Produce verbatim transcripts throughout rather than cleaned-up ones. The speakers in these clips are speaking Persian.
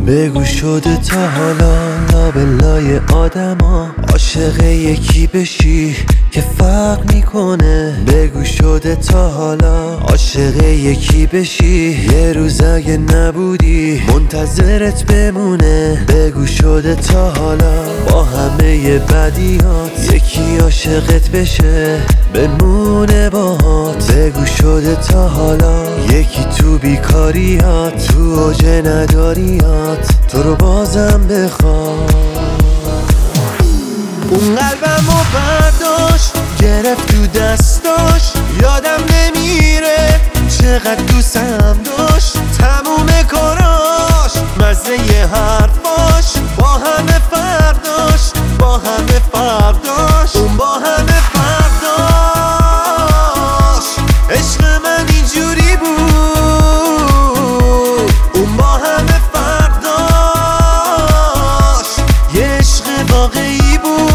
بگو شده تا حالا لابلای آدما عاشق یکی بشی که فرق میکنه. بگو شده تا حالا عاشق یکی بشی یه روز اگه نبودی منتظرت بمونه. بگو شده تا حالا با همه بدیات یکی عاشقت بشه بمونه باهات. بگو شده تا حالا یکی تو بیکاریات تو اوج نداریات تو رو بازم بخواد. اون قلبمو برداشت گرفت تو دستاش یادم نمیره چقدر دوستم داشت. تموم کاراش مزه ی حرفاش با همه فرداش با همه فرداش اون با همه فرداش. عشق من اینجوری بود اون با همه فرداش یه عشق واقعی بود.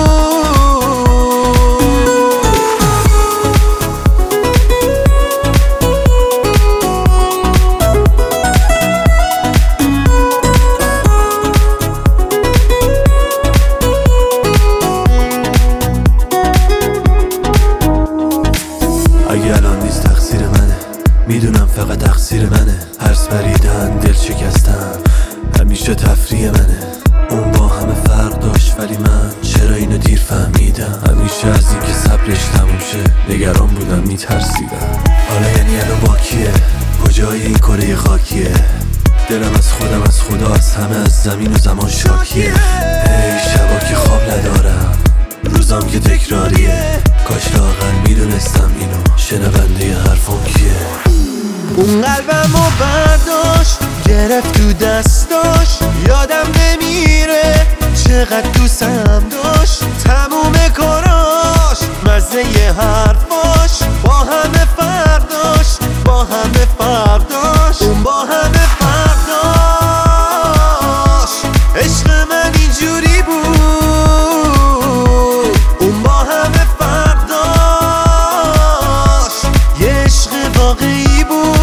اگه الان نیست تقصیر منه میدونم فقط تقصیر منه. هرس پریدن دل شکستن همیشه تفریح منه. اون با همه فرق داشت ولی من چرا اینو دیر فهمیدم. همیشه از این که صبرش تموم شه نگران بودم میترسیدم. حالا یعنی الان با کیه کجای این کره خاکیه. دلم از خودم از خدا از همه از زمین و زمان شاکیه. ای شبا که خواب ندارم روزام که تکراریه. کاش لااقل میدونستم اینو شنونده حرفم کیه. اون قلبمو برداشت گرفت تو دستاش یادم نمیره چقدر دوستم داشت. تموم کاراش مزه ی حرفاش با همه فرداش با همه فرداش اون با همه فرداش. عشق من اینجوری بود اون با همه فرداش یه عشق واقعی بود.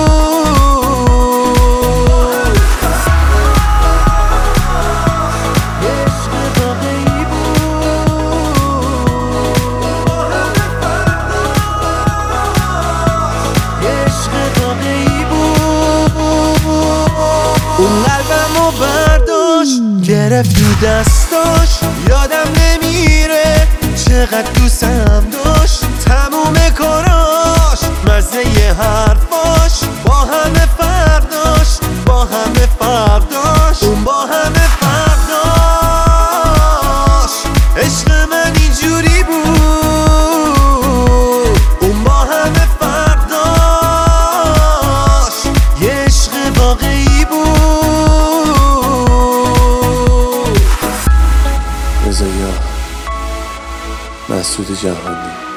اون قلبمو برداشت گرفت تو دستاش یادم نمیره چقدر دوستم داشت. تموم کاراش مزه ی حرفاش با همه فرداش با همه فرداش اون با همه فرداش. عشق من اینجوری بود اون با همه فرداش یه عشق واقعی بود. رضا مسعود جهانی.